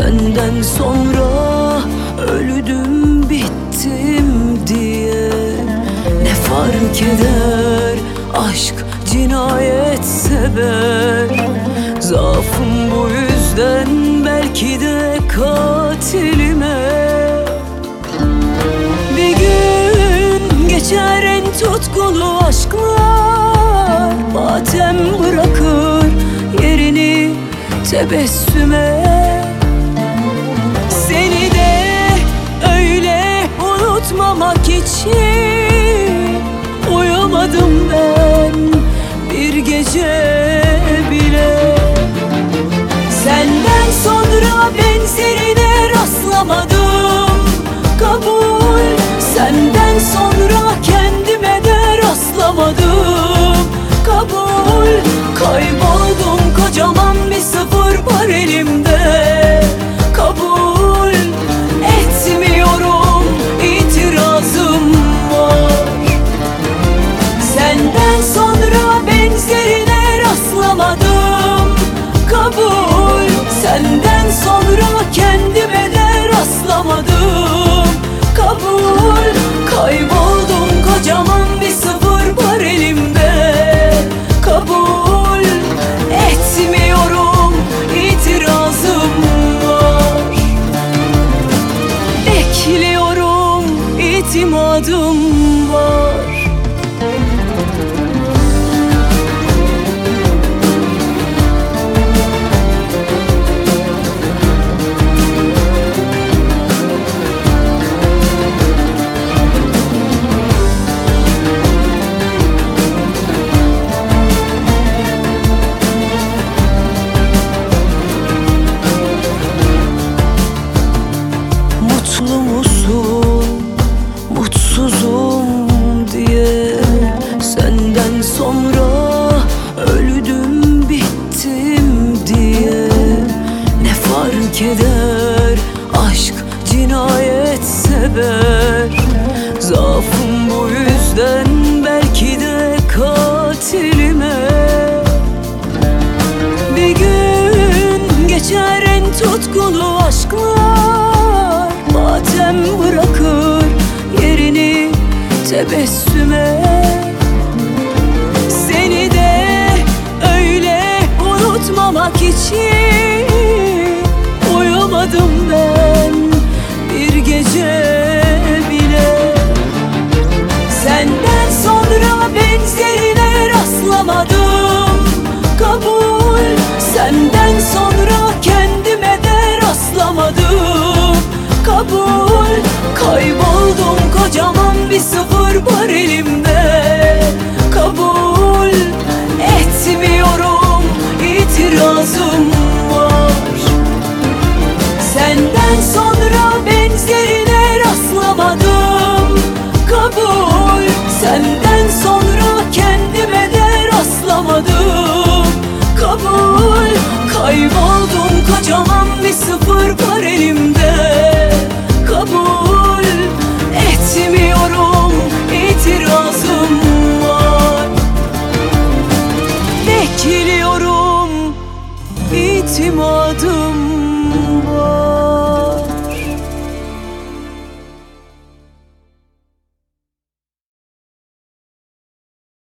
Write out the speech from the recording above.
Senden sonra öldüm bittim diye. Ne fark eder, aşk cinayet sever. Zaafım bu yüzden belki de katilime. Bir gün geçer en tutkulu aşklar, matem bırakır yerini tebessüme. Seni de öyle unutmamak için uyumadım ben bir gece bile. Senden sonra benzerine rastlamadım, kabul. Senden sonra kendime de rastlamadım, kabul. Kayboldum, kocaman bir sıfır var elimde, kabul etmiyorum, itirazım var. Senden sonra benzerine rastlamadım, kabul. Senden sonra kendime de rastlamadım, kabul. Kayboldum, kocaman bir sıfır var elimde, kabul etmiyorum, itirazım var. Bekliyorum, itimadım var. Mutlu musun, mutsuzum diye. Senden sonra öldüm bittim diye. Ne fark eder, aşk cinayet sever. Zaafım bu yüzden belki de katilime. Bir gün geçer en tutkulu aşklar, matem bırakır yerini tebessüme. Seni de öyle unutmamak için uyumadım ben bir gece bile. Senden sonra benzerine rastlamadım, kabul. Senden sonra kendime de rastlamadım, kabul. Kayboldum, kocaman bir sıfır var elimde, kabul etmiyorum, itirazım var. Senden sonra benzerine rastlamadım, kabul. Senden sonra kendime de rastlamadım, kabul. Kayboldum, kocaman bir sıfır var elimde, kabul etmiyorum, itirazım var. Bekliyorum, itimat